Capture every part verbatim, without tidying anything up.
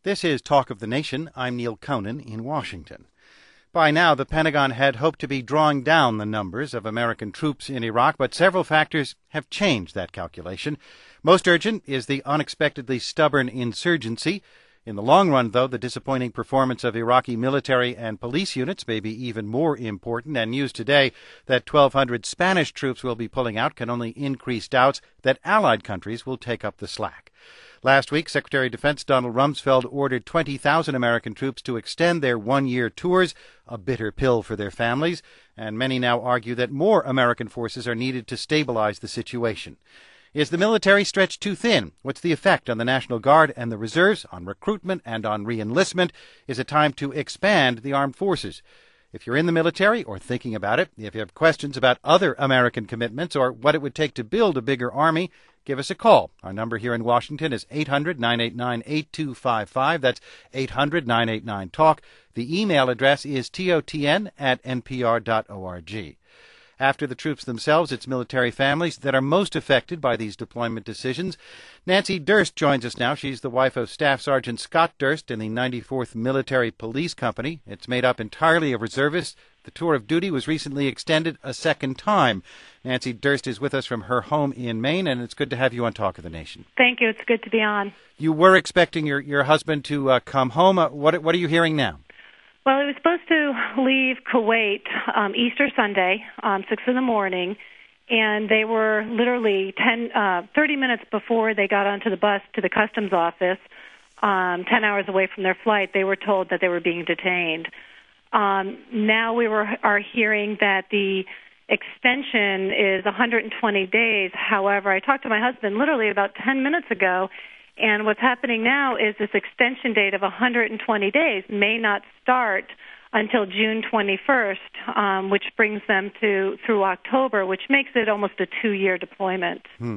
This is Talk of the Nation. I'm Neil Conan in Washington. By now, the Pentagon had hoped to be drawing down the numbers of American troops in Iraq, but several factors have changed that calculation. Most urgent is the unexpectedly stubborn insurgency. In the long run, though, the disappointing performance of Iraqi military and police units may be even more important, and news today that twelve hundred Spanish troops will be pulling out can only increase doubts that allied countries will take up the slack. Last week, Secretary of Defense Donald Rumsfeld ordered twenty thousand American troops to extend their one-year tours, a bitter pill for their families, and many now argue that more American forces are needed to stabilize the situation. Is the military stretched too thin? What's the effect on the National Guard and the reserves, on recruitment and on re-enlistment? Is it time to expand the armed forces? If you're in the military or thinking about it, if you have questions about other American commitments or what it would take to build a bigger army, give us a call. Our number here in Washington is eight hundred, nine eight nine, eight two five five. That's eight hundred, nine eight nine, talk. The email address is totn at n p r dot org. After the troops themselves, it's military families that are most affected by these deployment decisions. Nancy Durst joins us now. She's the wife of Staff Sergeant Scott Durst in the ninety-fourth Military Police Company. It's made up entirely of reservists. The tour of duty was recently extended a second time. Nancy Durst is with us from her home in Maine, and it's good to have you on Talk of the Nation. Thank you. It's good to be on. You were expecting your, your husband to uh, come home. Uh, what, what are you hearing now? Well, he was supposed to leave Kuwait um, Easter Sunday, um, six in the morning, and they were literally ten, uh, thirty minutes before they got onto the bus to the customs office, um, ten hours away from their flight, they were told that they were being detained. Um, now we were are hearing that the extension is one hundred twenty days. However, I talked to my husband literally about ten minutes ago, and what's happening now is this extension date of one hundred twenty days may not start until June twenty-first, um, which brings them to through October, which makes it almost a two-year deployment. Hmm.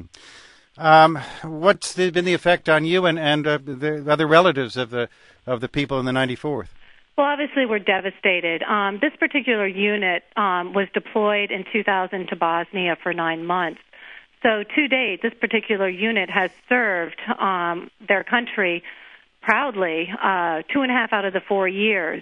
Um, what's the, been the effect on you and, and uh, the other relatives of the of the people in the ninety-fourth? Well, obviously, we're devastated. Um, this particular unit um, was deployed in two thousand to Bosnia for nine months. So to date, this particular unit has served um, their country proudly uh, two and a half out of the four years.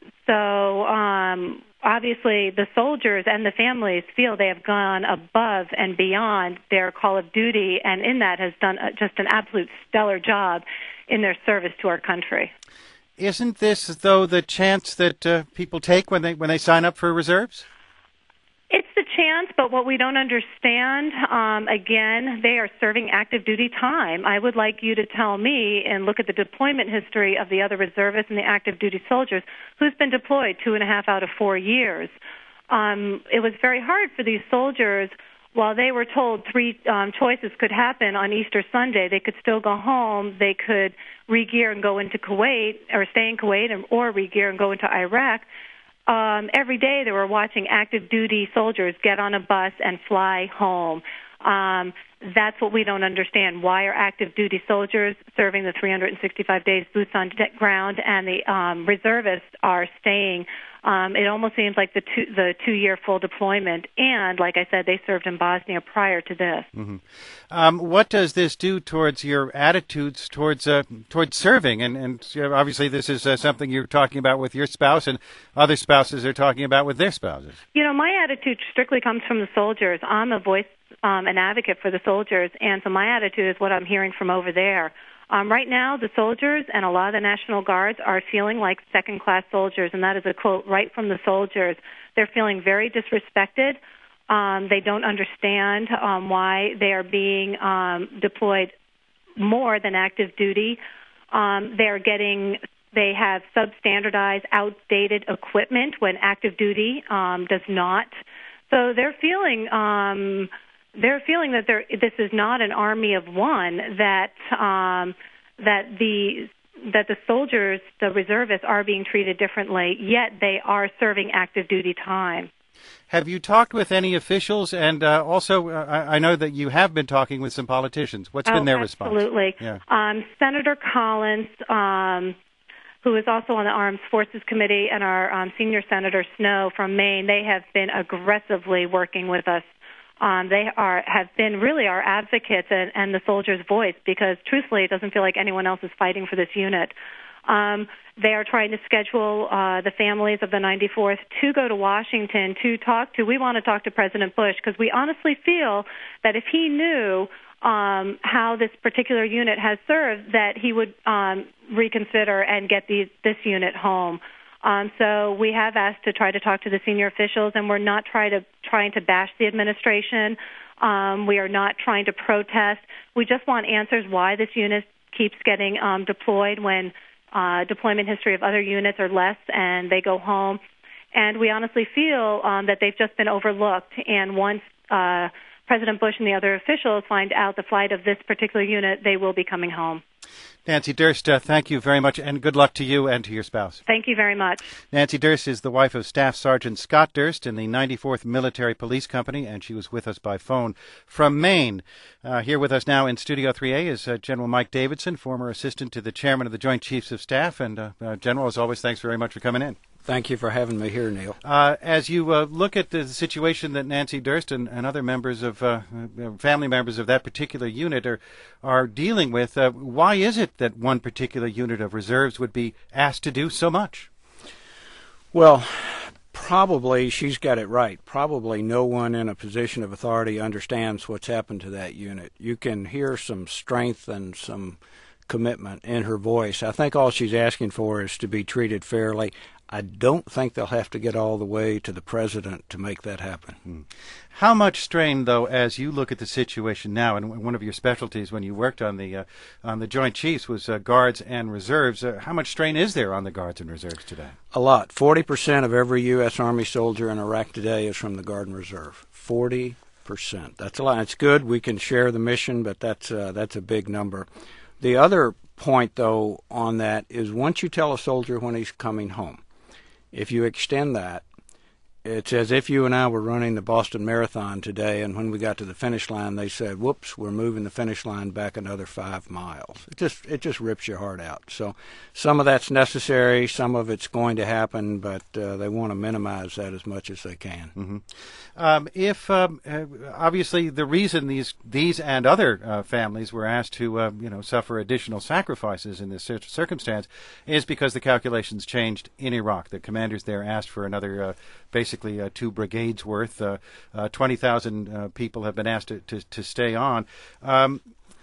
So um, obviously, the soldiers and the families feel they have gone above and beyond their call of duty, and in that has done just an absolute stellar job in their service to our country. Isn't this, though, the chance that uh, people take when they when they sign up for reserves? It's the chance, but what we don't understand, um, again, they are serving active duty time. I would like you to tell me and look at the deployment history of the other reservists and the active duty soldiers who's been deployed two and a half out of four years. Um, it was very hard for these soldiers. While they were told three um, choices could happen on Easter Sunday, they could still go home, they could re-gear and go into Kuwait, or stay in Kuwait, or re-gear and go into Iraq. Um, every day they were watching active duty soldiers get on a bus and fly home. Um, that's what we don't understand. Why are active duty soldiers serving the three hundred sixty-five days boots on ground, and the um, reservists are staying? Um, it almost seems like the two, the two-year full deployment, and like I said, they served in Bosnia prior to this. Mm-hmm. Um, what does this do towards your attitudes towards uh, towards serving? And, and obviously, this is uh, something you're talking about with your spouse, and other spouses are talking about with their spouses. You know, my attitude strictly comes from the soldiers. I'm a voice, um, an advocate for the soldiers, and so my attitude is what I'm hearing from over there. Um, right now, the soldiers and a lot of the National Guards are feeling like second-class soldiers, and that is a quote right from the soldiers. They're feeling very disrespected. Um, they don't understand um, why they are being um, deployed more than active duty. Um, they're getting, they have substandardized, outdated equipment when active duty um, does not. So they're feeling... Um, They're feeling that they're, this is not an army of one, that um, that the that the soldiers, the reservists, are being treated differently, yet they are serving active duty time. Have you talked with any officials? And uh, also, uh, I, I know that you have been talking with some politicians. What's oh, been their absolutely. response? Absolutely. Yeah. Um, Senator Collins, um, who is also on the Armed Forces Committee, and our um, senior Senator Snowe from Maine, they have been aggressively working with us. Um, they are have been really our advocates and, and the soldiers' voice, because truthfully it doesn't feel like anyone else is fighting for this unit. Um, they are trying to schedule uh, the families of the ninety-fourth to go to Washington to talk to. We want to talk to President Bush because we honestly feel that if he knew um, how this particular unit has served, that he would um, reconsider and get these, this unit home. Um, so we have asked to try to talk to the senior officials, and we're not try to, trying to bash the administration. Um, we are not trying to protest. We just want answers why this unit keeps getting um, deployed when uh, deployment history of other units are less and they go home. And we honestly feel um, that they've just been overlooked. And once uh, President Bush and the other officials find out the flight of this particular unit, they will be coming home. Nancy Durst, uh, thank you very much, and good luck to you and to your spouse. Thank you very much. Nancy Durst is the wife of Staff Sergeant Scott Durst in the ninety-fourth Military Police Company, and she was with us by phone from Maine. Uh, here with us now in Studio three A is uh, General Mike Davidson, former assistant to the chairman of the Joint Chiefs of Staff. And, uh, uh, General, as always, thanks very much for coming in. Thank you for having me here, Neil. Uh, as you uh, look at the situation that Nancy Durst and, and other members of uh, family members of that particular unit are are dealing with, uh, why is it that one particular unit of reserves would be asked to do so much? Well, probably she's got it right. Probably no one in a position of authority understands what's happened to that unit. You can hear some strength and some commitment in her voice. I think all she's asking for is to be treated fairly. I don't think they'll have to get all the way to the president to make that happen. Hmm. How much strain, though, as you look at the situation now, and one of your specialties when you worked on the uh, on the Joint Chiefs was uh, guards and reserves, uh, how much strain is there on the guards and reserves today? A lot. forty percent of every U S. Army soldier in Iraq today is from the Guard and Reserve. forty percent. That's a lot. It's good. We can share the mission, but that's uh, that's a big number. The other point, though, on that is once you tell a soldier when he's coming home, if you extend that, it's as if you and I were running the Boston Marathon today, and when we got to the finish line, they said, whoops, we're moving the finish line back another five miles. It just it just rips your heart out. So some of that's necessary, some of it's going to happen, but uh, they want to minimize that as much as they can. Mm-hmm. Um, if um, uh, obviously the reason these these and other uh, families were asked to uh, you know suffer additional sacrifices in this cir- circumstance is because the calculations changed in Iraq. The commanders there asked for another uh, basically uh, two brigades worth. Uh, uh, twenty thousand uh, people have been asked to, to, to stay on. Um,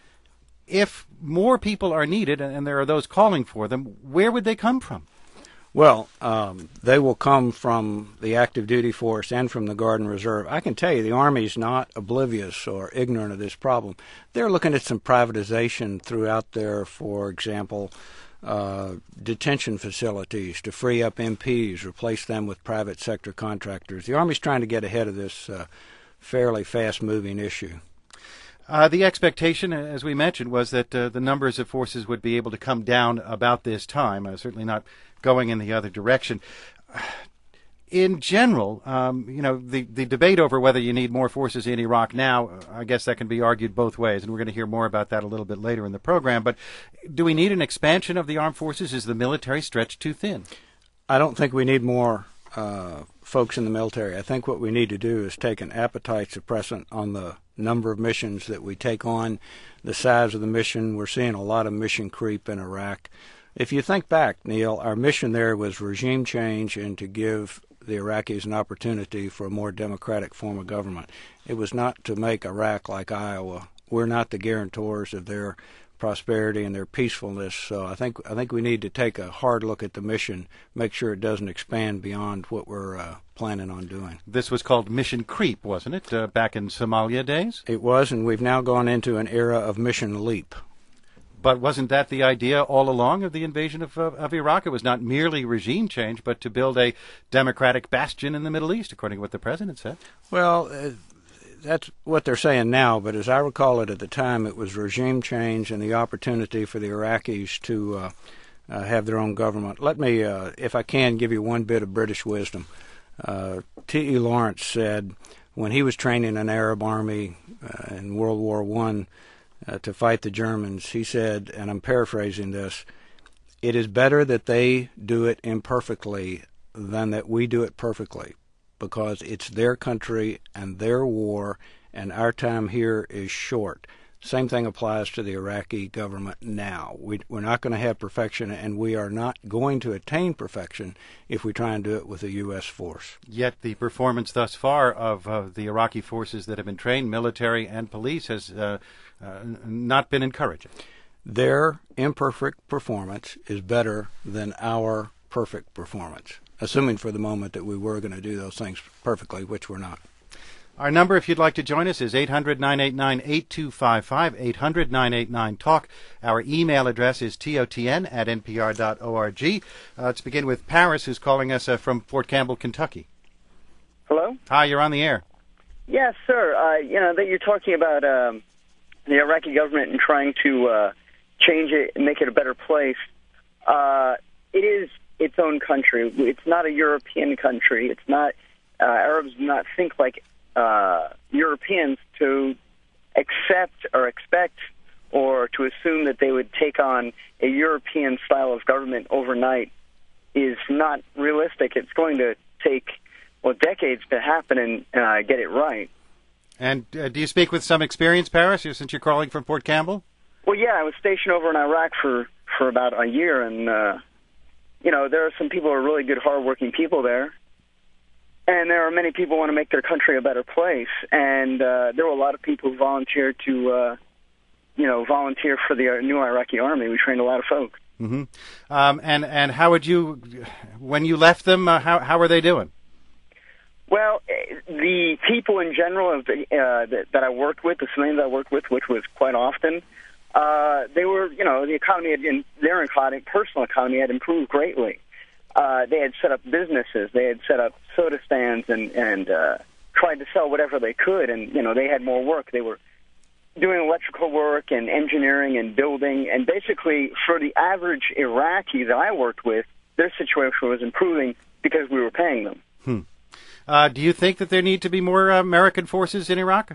if more people are needed, and there are those calling for them, where would they come from? Well, um, they will come from the active duty force and from the Guard and Reserve. I can tell you the Army's not oblivious or ignorant of this problem. They're looking at some privatization throughout there, for example, uh, detention facilities to free up M Ps, replace them with private sector contractors. The Army's trying to get ahead of this uh, fairly fast-moving issue. Uh, the expectation, as we mentioned, was that uh, the numbers of forces would be able to come down about this time, uh, certainly not going in the other direction. In general, um, you know, the, the debate over whether you need more forces in Iraq now, I guess that can be argued both ways, and we're going to hear more about that a little bit later in the program. But do we need an expansion of the armed forces? Is the military stretched too thin? I don't think we need more uh, folks in the military. I think what we need to do is take an appetite suppressant on the number of missions that we take on, the size of the mission. We're seeing a lot of mission creep in Iraq. If you think back, Neil, our mission there was regime change and to give the Iraqis an opportunity for a more democratic form of government. It was not to make Iraq like Iowa. We're not the guarantors of their prosperity and their peacefulness. So I think I think we need to take a hard look at the mission, make sure it doesn't expand beyond what we're uh, planning on doing. This was called mission creep, wasn't it, uh, back in Somalia days? It was, and we've now gone into an era of mission leap. But wasn't that the idea all along of the invasion of, uh, of Iraq? It was not merely regime change, but to build a democratic bastion in the Middle East, according to what the president said. Well, uh, that's what they're saying now, but as I recall it at the time, it was regime change and the opportunity for the Iraqis to uh, uh, have their own government. Let me, uh, if I can, give you one bit of British wisdom. Uh, T E Lawrence said when he was training an Arab army uh, in World War One, Uh, to fight the Germans, he said, and I'm paraphrasing this, it is better that they do it imperfectly than that we do it perfectly, because it's their country and their war, and our time here is short. Same thing applies to the Iraqi government now. We, we're not going to have perfection, and we are not going to attain perfection if we try and do it with a U S force. Yet the performance thus far of uh, the Iraqi forces that have been trained, military and police, has uh, uh, not been encouraging. Their imperfect performance is better than our perfect performance, assuming for the moment that we were going to do those things perfectly, which we're not. Our number, if you'd like to join us, is eight hundred, nine eight nine, eight two five five, eight hundred, nine eight nine, talk. Our email address is totn at npr dot org. Uh, let's begin with Paris, who's calling us uh, from Fort Campbell, Kentucky. Hello? Hi, you're on the air. Yes, sir. Uh, you know, that you're talking about um, the Iraqi government and trying to uh, change it and make it a better place. Uh, it is its own country. It's not a European country. It's not, uh, Arabs do not think like Uh, Europeans to accept or expect or to assume that they would take on a European style of government overnight is not realistic. It's going to take, well, decades to happen and uh, get it right. And uh, do you speak with some experience, Paris, since you're calling from Fort Campbell? Well, yeah, I was stationed over in Iraq for, for about a year, and, uh, you know, there are some people who are really good, hardworking people there. And there are many people who want to make their country a better place. And uh, there were a lot of people who volunteered to, uh, you know, volunteer for the new Iraqi army. We trained a lot of folks. Mm-hmm. Um, and, and how would you, when you left them, uh, how, how were they doing? Well, the people in general uh, that, that I worked with, the civilians I worked with, which was quite often, uh, they were, you know, the economy, had, in, their economy, personal economy had improved greatly. Uh, they had set up businesses. They had set up soda stands and, and uh, tried to sell whatever they could. And, you know, they had more work. They were doing electrical work and engineering and building. And basically, for the average Iraqi that I worked with, their situation was improving because we were paying them. Hmm. Uh, do you think that there need to be more uh, American forces in Iraq?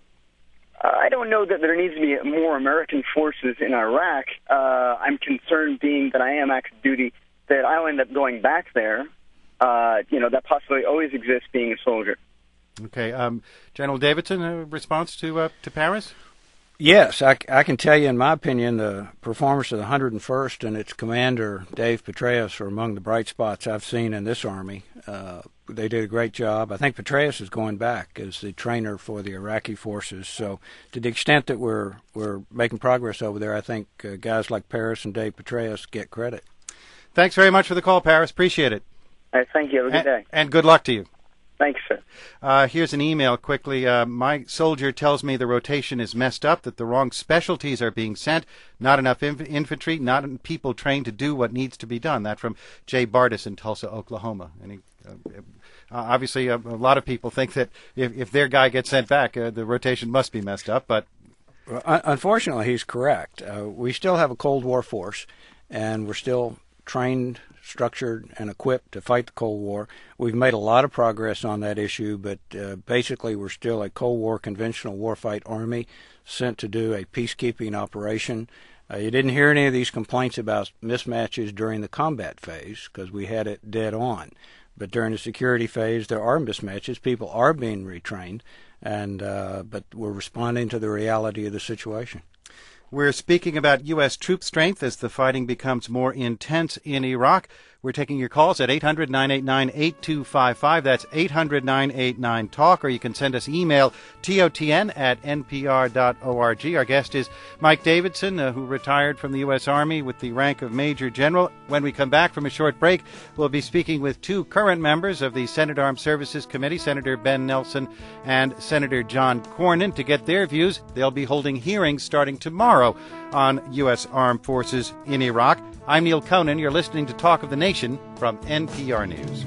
Uh, I don't know that there needs to be more American forces in Iraq. Uh, I'm concerned, being that I am active duty, that I'll end up going back there. Uh, you know, that possibility always exists being a soldier. Okay. Um, General Davidson, a response to uh, to Paris? Yes, I, I can tell you, in my opinion, the performance of the one hundred first and its commander, Dave Petraeus, are among the bright spots I've seen in this Army. Uh, they did a great job. I think Petraeus is going back as the trainer for the Iraqi forces. So to the extent that we're, we're making progress over there, I think uh, guys like Paris and Dave Petraeus get credit. Thanks very much for the call, Paris. Appreciate it. All right, thank you. Have a good and, day. And good luck to you. Thanks, sir. Uh, here's an email quickly. Uh, my soldier tells me the rotation is messed up, that the wrong specialties are being sent, not enough inf- infantry, not enough people trained to do what needs to be done. That from Jay Bardis in Tulsa, Oklahoma. And he, uh, obviously, a, a lot of people think that if, if their guy gets sent back, uh, the rotation must be messed up. But well, unfortunately, he's correct. Uh, we still have a Cold War force, and we're still trained, structured, and equipped to fight the Cold War. We've made a lot of progress on that issue, but uh, basically we're still a Cold War conventional warfight army sent to do a peacekeeping operation. Uh, you didn't hear any of these complaints about mismatches during the combat phase because we had it dead on. But during the security phase, there are mismatches. People are being retrained, and uh, but we're responding to the reality of the situation. We're speaking about U S troop strength as the fighting becomes more intense in Iraq. We're taking your calls at eight hundred, nine eight nine, eight two five five. That's eight hundred, nine eight nine, talk. Or you can send us email, totn at npr dot org. Our guest is Mike Davidson, uh, who retired from the U S Army with the rank of Major General. When we come back from a short break, we'll be speaking with two current members of the Senate Armed Services Committee, Senator Ben Nelson and Senator John Cornyn, to get their views. They'll be holding hearings starting tomorrow on U S Armed Forces in Iraq. I'm Neil Conan. You're listening to Talk of the Nation from N P R News.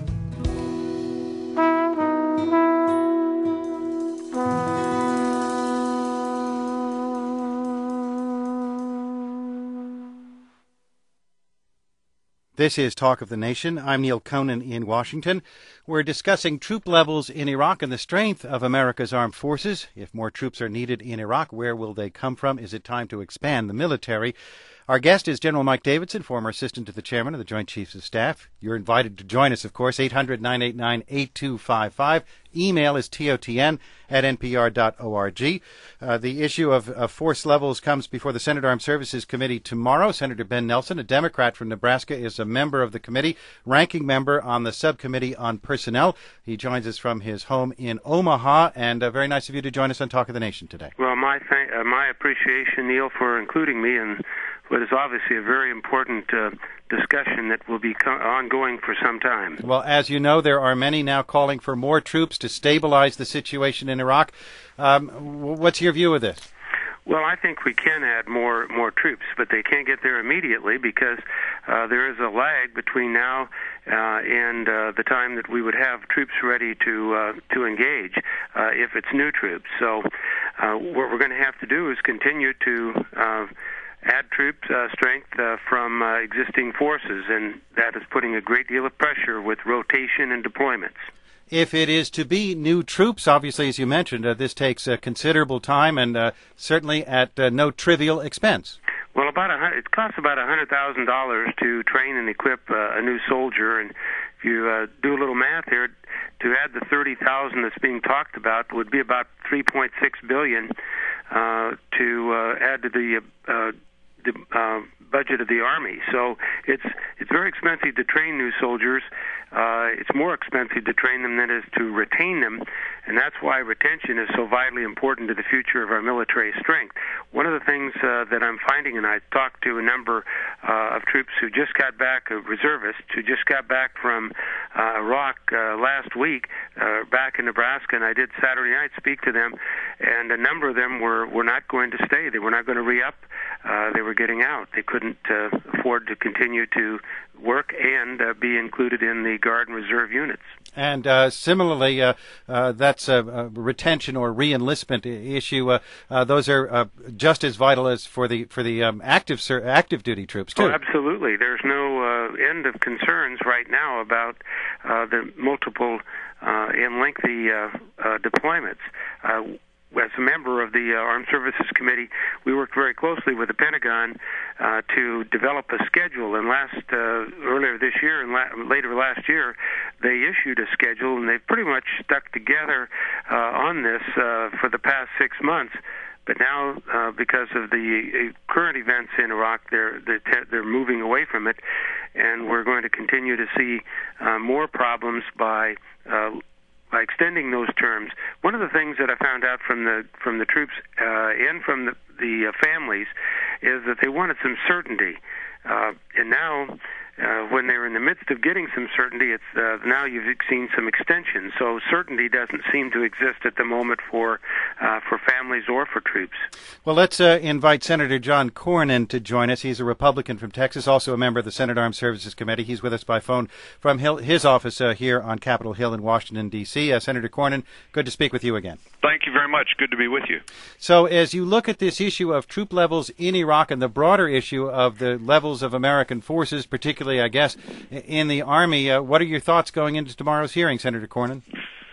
This is Talk of the Nation. I'm Neil Conan in Washington. We're discussing troop levels in Iraq and the strength of America's armed forces. If more troops are needed in Iraq, where will they come from? Is it time to expand the military? Our guest is General Mike Davidson, former assistant to the chairman of the Joint Chiefs of Staff. You're invited to join us, of course, eight hundred, nine eight nine, eight two five five. Email is totn at npr dot org. Uh, the issue of, of force levels comes before the Senate Armed Services Committee tomorrow. Senator Ben Nelson, a Democrat from Nebraska, is a member of the committee, ranking member on the subcommittee on personnel. He joins us from his home in Omaha, and uh, very nice of you to join us on Talk of the Nation today. Well, my th- uh, my appreciation, Neil, for including me in what is obviously a very important uh, discussion that will be co- ongoing for some time. Well, as you know, there are many now calling for more troops to stabilize the situation in Iraq. Um, what's your view of this? Well, I think we can add more more troops, but they can't get there immediately because uh, there is a lag between now uh, and uh, the time that we would have troops ready to uh, to engage uh, if it's new troops. So uh, what we're going to have to do is continue to uh, add troop uh, strength uh, from uh, existing forces, and that is putting a great deal of pressure with rotation and deployments. If it is to be new troops, obviously, as you mentioned, uh, this takes uh, considerable time and uh, certainly at uh, no trivial expense. Well, about a hundred, it costs about a hundred thousand dollars to train and equip uh, a new soldier, and if you uh, do a little math here, to add the thirty thousand that's being talked about would be about three point six billion uh, to uh, add to the uh, the uh, budget of the Army. So it's it's very expensive to train new soldiers. Uh, it's more expensive to train them than it is to retain them, and that's why retention is so vitally important to the future of our military strength. One of the things uh, that I'm finding, and I talked to a number uh, of troops who just got back, uh, reservists who just got back from uh, Iraq uh, last week, uh, back in Nebraska, and I did Saturday night speak to them, and a number of them were, were not going to stay. They were not going to re-up. Uh, they were getting out. They couldn't uh, afford to continue to work and uh, be included in the Guard and Reserve units. And uh, similarly, uh, uh, that's a, a retention or re-enlistment issue. Uh, uh, those are uh, just as vital as for the for the um, active ser- active duty troops too. Oh, absolutely. There's no uh, end of concerns right now about uh, the multiple uh, and lengthy uh, uh, deployments. Uh, As a member of the uh, Armed Services Committee, we worked very closely with the Pentagon uh, to develop a schedule. And last uh, earlier this year and la- later last year, they issued a schedule, and they've pretty much stuck together uh, on this uh, for the past six months. But now, uh, because of the uh, current events in Iraq, they're they're, te- they're moving away from it, and we're going to continue to see uh, more problems by. Uh, By extending those terms. One of the things that I found out from the from the troops uh, and from the, the uh, families is that they wanted some certainty. Uh, and now, uh, when they're in the midst of getting some certainty, it's uh, now you've seen some extension. So certainty doesn't seem to exist at the moment for uh, for families or for troops. Well, let's uh, invite Senator John Cornyn to join us. He's a Republican from Texas, also a member of the Senate Armed Services Committee. He's with us by phone from his office uh, here on Capitol Hill in Washington, D C Uh, Senator Cornyn, good to speak with you again. Thank you very much. Good to be with you. So as you look at this issue of troop levels in Iraq and the broader issue of the levels of American forces, particularly, I guess, in the Army, uh, what are your thoughts going into tomorrow's hearing, Senator Cornyn?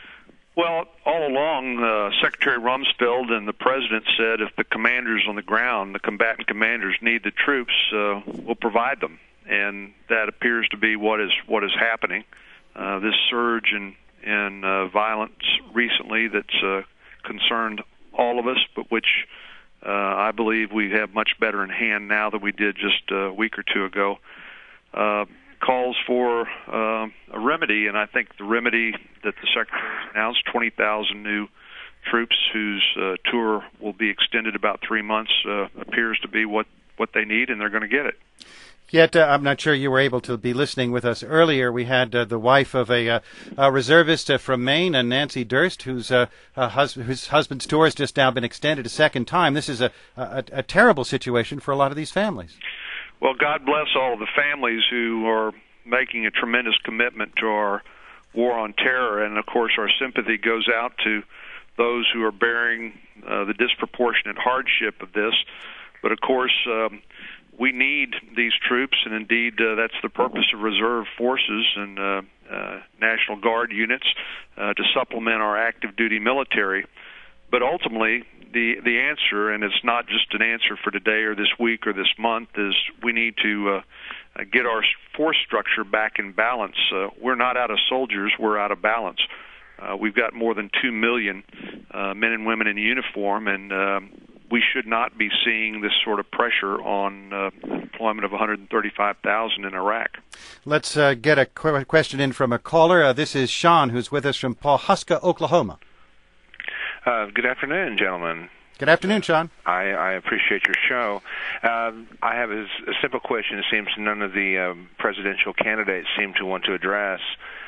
Well, all along, uh, Secretary Rumsfeld and the President said if the commanders on the ground, the combatant commanders, need the troops, uh, we'll provide them. And that appears to be what is what is happening. Uh, this surge in, in uh, violence recently that's uh, concerned all of us, but which uh, I believe we have much better in hand now than we did just a week or two ago, uh, calls for uh, a remedy, and I think the remedy that the Secretary has announced, twenty thousand new troops whose uh, tour will be extended about three months, uh, appears to be what, what they need, and they're going to get it. Yet, uh, I'm not sure you were able to be listening with us earlier. We had uh, the wife of a, uh, a reservist uh, from Maine, uh, Nancy Durst, whose, uh, uh, hus- whose husband's tour has just now been extended a second time. This is a, a, a terrible situation for a lot of these families. Well, God bless all of the families who are making a tremendous commitment to our war on terror, and, of course, our sympathy goes out to those who are bearing uh, the disproportionate hardship of this. But, of course, um, we need these troops, and indeed uh, that's the purpose of reserve forces and uh, uh, National Guard units uh, to supplement our active duty military. but ultimately, the the answer, and it's not just an answer for today or this week or this month, is we need to uh, get our force structure back in balance. Uh, we're not out of soldiers; we're out of balance. Uh, we've got more than two million uh, men and women in uniform, and uh, we should not be seeing this sort of pressure on uh, employment of one hundred thirty-five thousand in Iraq. Let's uh, get a qu- question in from a caller. Uh, this is Sean, who's with us from Pawhuska, Oklahoma. Uh, good afternoon, gentlemen. Good afternoon, Sean. I, I appreciate your show. Uh, I have a, a simple question it seems none of the um, presidential candidates seem to want to address.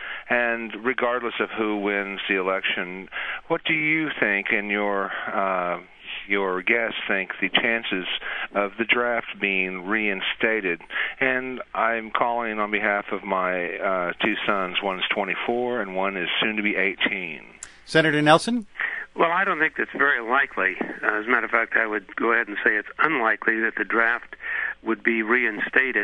And regardless of who wins the election, what do you think and your uh, your guests think the chances of the draft being reinstated? And I'm calling on behalf of my uh, two sons. One is twenty-four and one is soon to be eighteen. Senator Nelson? Well, I don't think that's very likely. Uh, as a matter of fact, I would go ahead and say it's unlikely that the draft would be reinstated.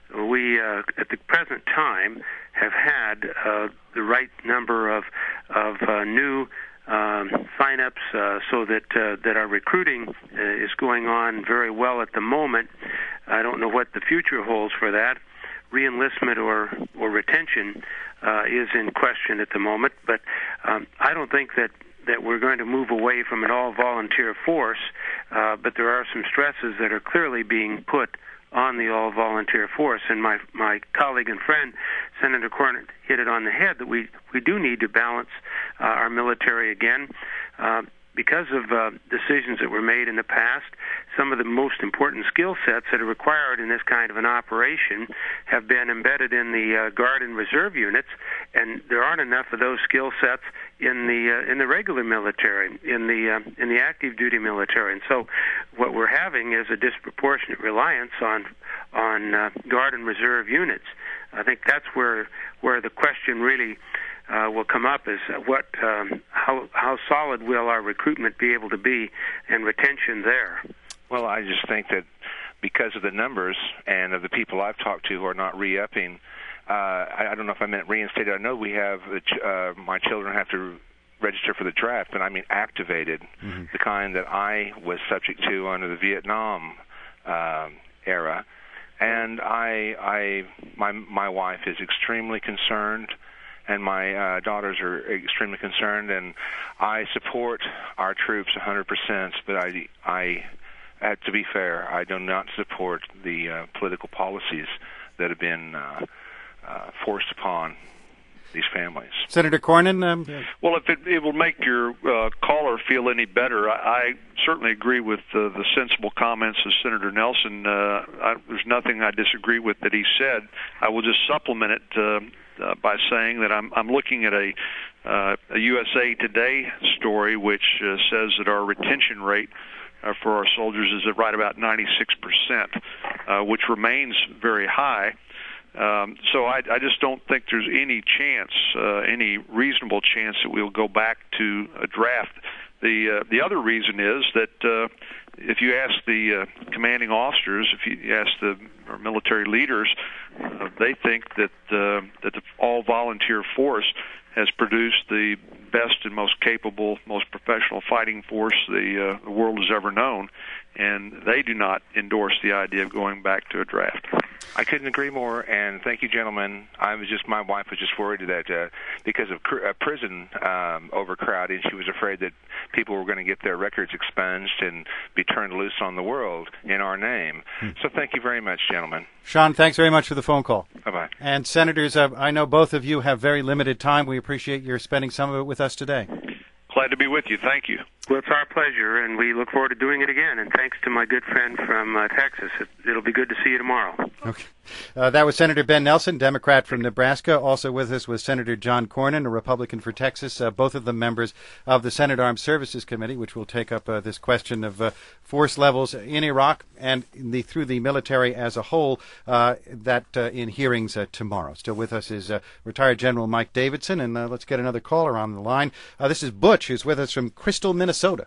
We, uh, at the present time, have had uh, the right number of of uh, new um, sign-ups uh, so that uh, that our recruiting uh, is going on very well at the moment. I don't know what the future holds for that. Reenlistment or or retention uh, is in question at the moment, but um, I don't think that. that we're going to move away from an all-volunteer force, uh, but there are some stresses that are clearly being put on the all-volunteer force. And my my colleague and friend, Senator Cornyn, hit it on the head that we, we do need to balance uh, our military again. Uh, because of uh, decisions that were made in the past, some of the most important skill sets that are required in this kind of an operation have been embedded in the uh, Guard and Reserve units, and there aren't enough of those skill sets in the uh, in the regular military, in the uh, in the active duty military. And so, what we're having is a disproportionate reliance on on uh, Guard and Reserve units. I think that's where where the question really Uh, will come up is what, um, how how solid will our recruitment be able to be and retention there? Well, I just think that because of the numbers and of the people I've talked to who are not re-upping, uh, I, I don't know if I meant reinstated. I know we have, uh, my children have to register for the draft, but I mean activated, mm-hmm. the kind that I was subject to under the Vietnam uh, era. And I, I, my my wife is extremely concerned, and my uh, daughters are extremely concerned, and I support our troops one hundred percent, but I, I, uh, to be fair, I do not support the uh, political policies that have been uh, uh, forced upon these families. Senator Cornyn? Um, well, if it, it will make your uh, caller feel any better, I, I certainly agree with uh, the sensible comments of Senator Nelson. Uh, I, there's nothing I disagree with that he said. I will just supplement it uh, Uh, by saying that I'm, I'm looking at a, uh, a U S A Today story which uh, says that our retention rate uh, for our soldiers is at right about ninety-six percent, uh, which remains very high. Um, so I, I just don't think there's any chance, uh, any reasonable chance that we'll go back to a draft. The uh, the other reason is that uh, if you ask the uh, commanding officers, if you ask the or military leaders, uh, they think that uh, that the all-volunteer force has produced the best and most capable, most professional fighting force the, uh, the world has ever known, and they do not endorse the idea of going back to a draft. I couldn't agree more, and thank you, gentlemen. I was just my wife was just worried that uh, because of cr- uh, prison um, overcrowding, she was afraid that people were going to get their records expunged and be turned loose on the world in our name. Hmm. So thank you very much, gentlemen. Sean, thanks very much for the phone call. Bye-bye. And Senators, uh, I know both of you have very limited time. We appreciate your spending some of it with us today. Glad to be with you. Thank you. Well, it's our pleasure, and we look forward to doing it again. And thanks to my good friend from uh, Texas. It, it'll be good to see you tomorrow. Okay. Uh, that was Senator Ben Nelson, Democrat from Nebraska. Also with us was Senator John Cornyn, a Republican for Texas, uh, both of them members of the Senate Armed Services Committee, which will take up uh, this question of uh, force levels in Iraq and in the, through the military as a whole, uh, that uh, in hearings uh, tomorrow. Still with us is uh, retired General Mike Davidson, and uh, let's get another caller on the line. Uh, this is Butch, who's with us from Crystal, Minnesota.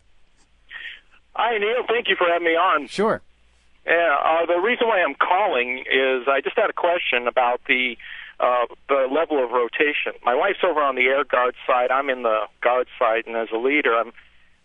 Hi, Neil. Thank you for having me on. Sure. Yeah, uh, the reason why I'm calling is I just had a question about the uh, the level of rotation. My wife's over on the Air Guard side. I'm in the Guard side, and as a leader, I'm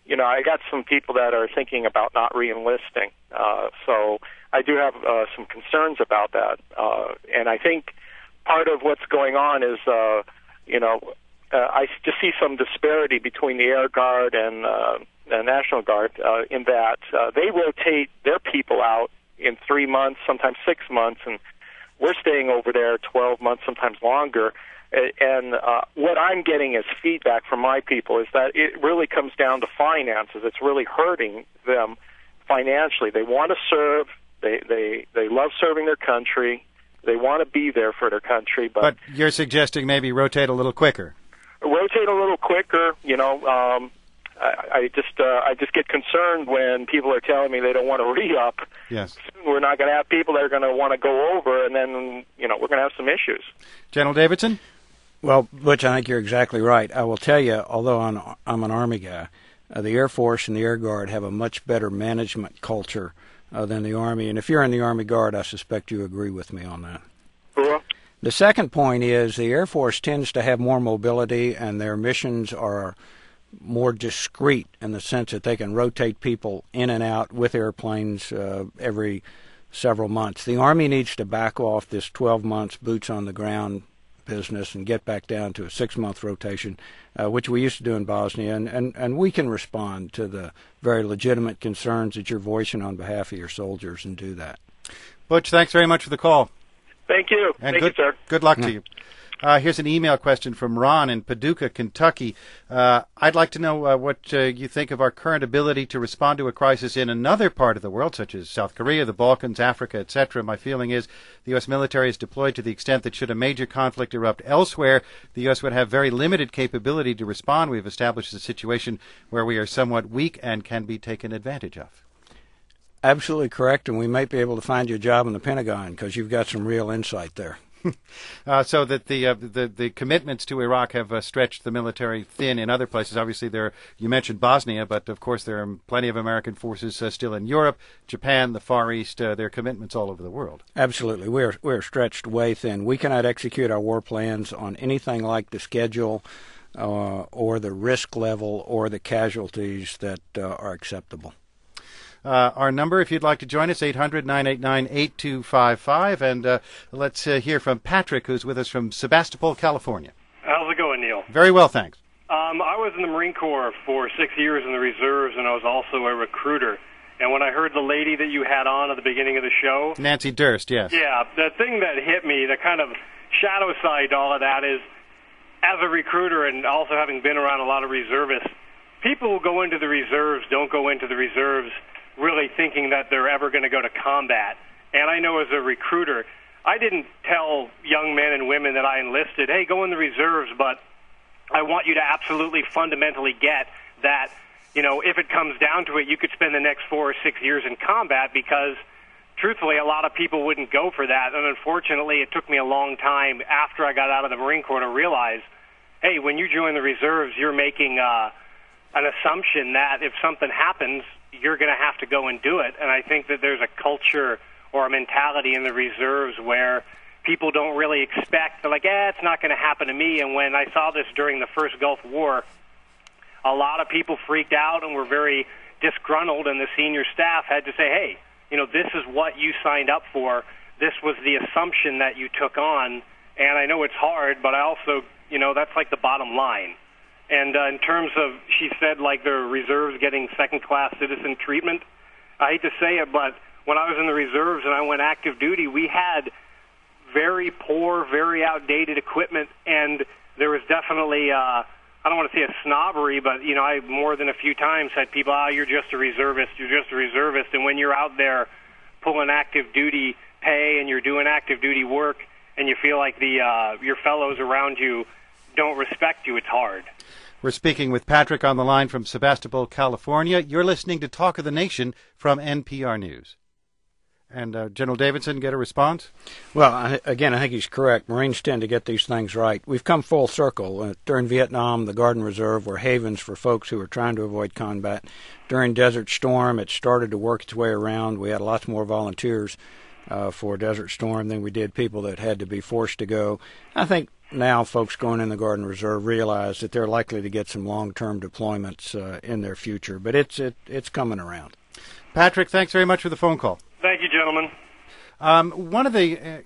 you know, I got some people that are thinking about not re-enlisting. Uh, so I do have uh, some concerns about that. Uh, and I think part of what's going on is, uh, you know, uh, I just see some disparity between the Air Guard and uh, the National Guard uh, in that uh, they rotate their people out in three months, sometimes six months, and we're staying over there twelve months, sometimes longer. And uh, what I'm getting as feedback from my people is that it really comes down to finances. It's really hurting them financially. They want to serve. They they they love serving their country. They want to be there for their country. But, but you're suggesting maybe rotate a little quicker. Rotate a little quicker. You know, um, I, I just uh, I just get concerned when people are telling me they don't want to re-up. Yes. Soon we're not going to have people that are going to want to go over, and then you know we're going to have some issues. General Davidson? Well, Butch, I think you're exactly right. I will tell you, although I'm, I'm an Army guy, uh, the Air Force and the Air Guard have a much better management culture uh, than the Army. And if you're in the Army Guard, I suspect you agree with me on that. Yeah. The second point is the Air Force tends to have more mobility, and their missions are more discreet in the sense that they can rotate people in and out with airplanes uh, every several months. The Army needs to back off this twelve months boots on the ground business and get back down to a six-month rotation, uh, which we used to do in Bosnia, and, and, and we can respond to the very legitimate concerns that you're voicing on behalf of your soldiers and do that. Butch, thanks very much for the call. Thank you. And Thank good, you, sir. Good luck Yeah. to you. Uh, here's an email question from Ron in Paducah, Kentucky. Uh, I'd like to know uh, what uh, you think of our current ability to respond to a crisis in another part of the world, such as South Korea, the Balkans, Africa, et cetera. My feeling is the U S military is deployed to the extent that should a major conflict erupt elsewhere, the U S would have very limited capability to respond. We've established a situation where we are somewhat weak and can be taken advantage of. Absolutely correct, and we might be able to find you a job in the Pentagon because you've got some real insight there. Uh, so that the, uh, the the commitments to Iraq have uh, stretched the military thin in other places. Obviously, there you mentioned Bosnia, but of course there are plenty of American forces uh, still in Europe, Japan, the Far East. Uh, there are commitments all over the world. Absolutely, we're we're stretched way thin. We cannot execute our war plans on anything like the schedule, uh, or the risk level, or the casualties that uh, are acceptable. Uh, our number, if you'd like to join us, eight hundred, nine eight nine, eight two five five. And uh, let's uh, hear from Patrick, who's with us from Sebastopol, California. How's it going, Neil? Very well, thanks. Um, I was in the Marine Corps for six years in the reserves, and I was also a recruiter. And when I heard the lady that you had on at the beginning of the show... Nancy Durst, yes. Yeah, the thing that hit me, the kind of shadow side to all of that is, as a recruiter and also having been around a lot of reservists, people who go into the reserves don't go into the reserves really thinking that they're ever going to go to combat. And I know as a recruiter, I didn't tell young men and women that I enlisted, hey, go in the reserves, but I want you to absolutely fundamentally get that, you know, if it comes down to it, you could spend the next four or six years in combat because, truthfully, a lot of people wouldn't go for that. And unfortunately, it took me a long time after I got out of the Marine Corps to realize, hey, when you join the reserves, you're making uh, an assumption that if something happens, you're going to have to go and do it. And I think that there's a culture or a mentality in the reserves where people don't really expect, they're like, eh, it's not going to happen to me. And when I saw this during the first Gulf War, a lot of people freaked out and were very disgruntled, and the senior staff had to say, hey, you know, this is what you signed up for. This was the assumption that you took on. And I know it's hard, but I also, you know, that's like the bottom line. And uh, in terms of, she said, like, the reserves getting second-class citizen treatment, I hate to say it, but when I was in the reserves and I went active duty, we had very poor, very outdated equipment, and there was definitely, uh, I don't want to say a snobbery, but, you know, I more than a few times had people, ah, oh, you're just a reservist, you're just a reservist, and when you're out there pulling active duty pay and you're doing active duty work and you feel like the uh, your fellows around you don't respect you, it's hard. We're speaking with Patrick on the line from Sebastopol, California. You're listening to Talk of the Nation from N P R News. And uh, General Davidson, get a response? Well, I, again, I think he's correct. Marines tend to get these things right. We've come full circle. Uh, during Vietnam, the Garden Reserve were havens for folks who were trying to avoid combat. During Desert Storm, it started to work its way around. We had lots more volunteers. uh, for Desert Storm than we did people that had to be forced to go. I think now folks going in the Guard and Reserve realize that they're likely to get some long-term deployments uh, in their future, but it's it, it's coming around. Patrick, thanks very much for the phone call. Thank you, gentlemen. Um, one of the uh,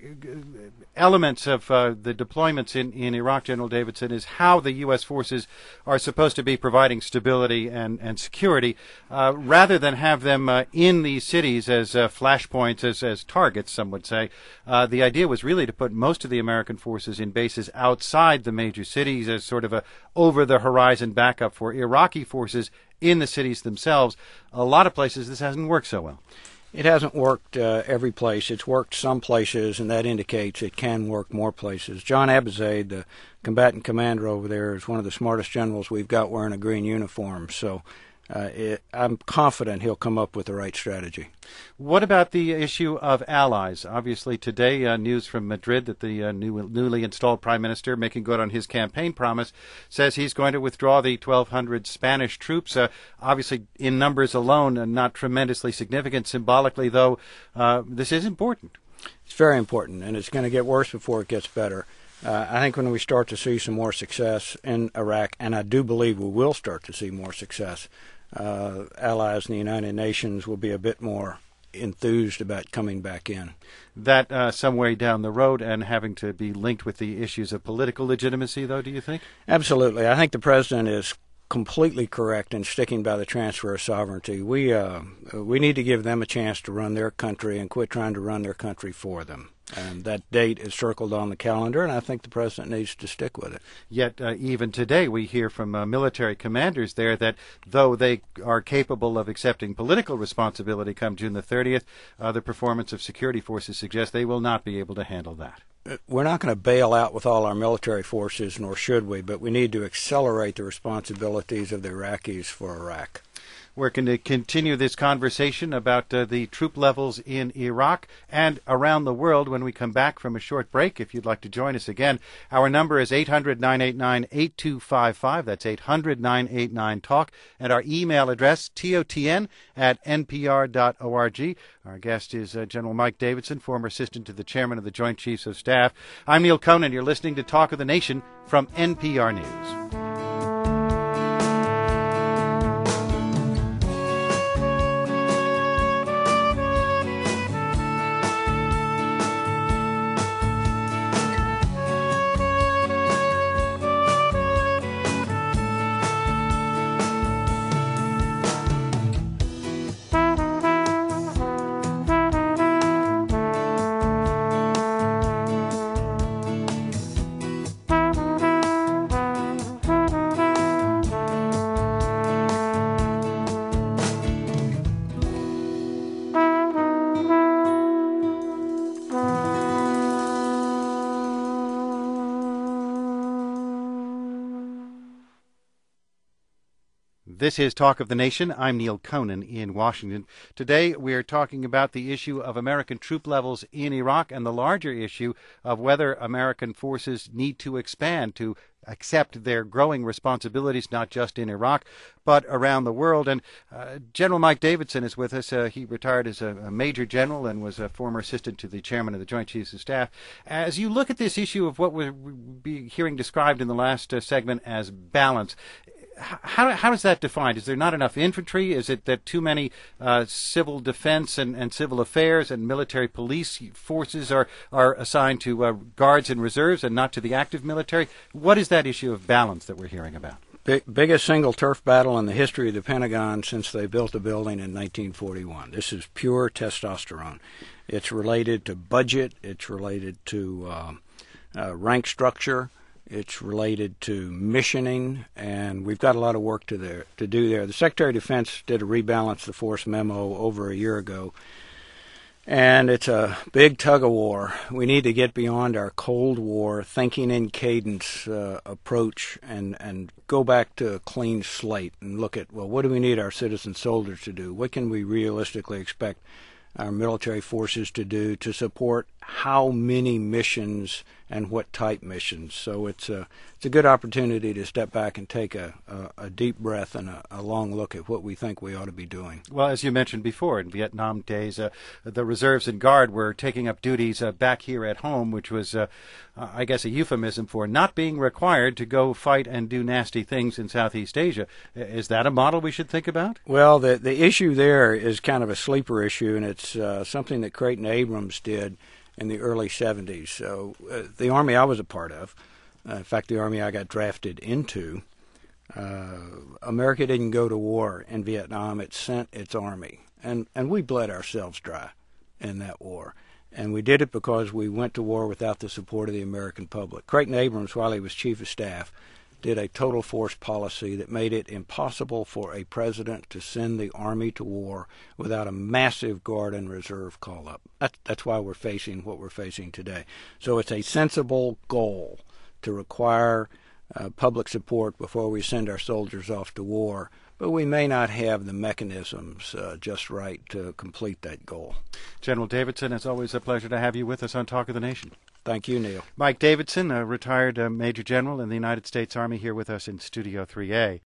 elements of uh, the deployments in, in Iraq, General Davidson, is how the U S forces are supposed to be providing stability and, and security, uh, rather than have them uh, in these cities as uh, flashpoints, as, as targets, some would say. Uh, the idea was really to put most of the American forces in bases outside the major cities as sort of a over-the-horizon backup for Iraqi forces in the cities themselves. A lot of places this hasn't worked so well. It hasn't worked uh, every place. It's worked some places, and that indicates it can work more places. John Abizaid, the combatant commander over there, is one of the smartest generals we've got wearing a green uniform. So uh, it, I'm confident he'll come up with the right strategy. What about the issue of allies? Obviously, today, uh, news from Madrid that the uh, new, newly installed prime minister, making good on his campaign promise, says he's going to withdraw the twelve hundred Spanish troops. Uh, obviously, in numbers alone, uh, not tremendously significant. Symbolically, though, uh, this is important. It's very important, and it's going to get worse before it gets better. Uh, I think when we start to see some more success in Iraq, and I do believe we will start to see more success, uh, allies in the United Nations will be a bit more enthused about coming back in. That uh, some way down the road and having to be linked with the issues of political legitimacy, though, do you think? Absolutely. I think the president is completely correct in sticking by the transfer of sovereignty. We uh, we need to give them a chance to run their country and quit trying to run their country for them. And that date is circled on the calendar, and I think the president needs to stick with it. Yet, uh, even today, we hear from uh, military commanders there that though they are capable of accepting political responsibility come June the thirtieth, uh, the performance of security forces suggests they will not be able to handle that. We're not going to bail out with all our military forces, nor should we, but we need to accelerate the responsibilities of the Iraqis for Iraq. We're going to continue this conversation about uh, the troop levels in Iraq and around the world when we come back from a short break. If you'd like to join us again, our number is eight hundred, nine eight nine, eight two five five. That's eight hundred, nine eight nine, talk. And our email address, totn at n p r dot org. Our guest is uh, General Mike Davidson, former assistant to the chairman of the Joint Chiefs of Staff. I'm Neil Conan. You're listening to Talk of the Nation from N P R News. This is Talk of the Nation. I'm Neil Conan in Washington. Today we're talking about the issue of American troop levels in Iraq and the larger issue of whether American forces need to expand to accept their growing responsibilities, not just in Iraq, but around the world. And uh, General Mike Davidson is with us. Uh, he retired as a, a major general and was a former assistant to the chairman of the Joint Chiefs of Staff. As you look at this issue of what we're be hearing described in the last uh, segment as balance, How, how is that defined? Is there not enough infantry? Is it that too many uh, civil defense and, and civil affairs and military police forces are, are assigned to uh, guards and reserves and not to the active military? What is that issue of balance that we're hearing about? Big, biggest single turf battle in the history of the Pentagon since they built the building in nineteen forty-one. This is pure testosterone. It's related to budget. It's related to uh, uh, rank structure. It's related to missioning, and we've got a lot of work to there to do there. The Secretary of Defense did a rebalance the force memo over a year ago, and it's a big tug of war. We need to get beyond our Cold War thinking in cadence uh, approach and, and go back to a clean slate and look at, well, what do we need our citizen soldiers to do? What can we realistically expect our military forces to do to support how many missions and what type missions. So it's a it's a good opportunity to step back and take a, a, a deep breath and a, a long look at what we think we ought to be doing. Well, as you mentioned before, in Vietnam days, uh, the reserves and guard were taking up duties uh, back here at home, which was, uh, uh, I guess, a euphemism for not being required to go fight and do nasty things in Southeast Asia. Is that a model we should think about? Well, the the issue there is kind of a sleeper issue, and it's uh, something that Creighton Abrams did in the early seventies. So uh, the Army I was a part of, uh, in fact, the Army I got drafted into, uh, America didn't go to war in Vietnam. It sent its Army. And, and we bled ourselves dry in that war. And we did it because we went to war without the support of the American public. Creighton Abrams, while he was Chief of Staff, did a total force policy that made it impossible for a president to send the Army to war without a massive Guard and Reserve call-up. That, that's why we're facing what we're facing today. So it's a sensible goal to require uh, public support before we send our soldiers off to war, but we may not have the mechanisms uh, just right to complete that goal. General Davidson, it's always a pleasure to have you with us on Talk of the Nation. Thank you, Neil. Mike Davidson, a retired uh, Major General in the United States Army, here with us in Studio three A.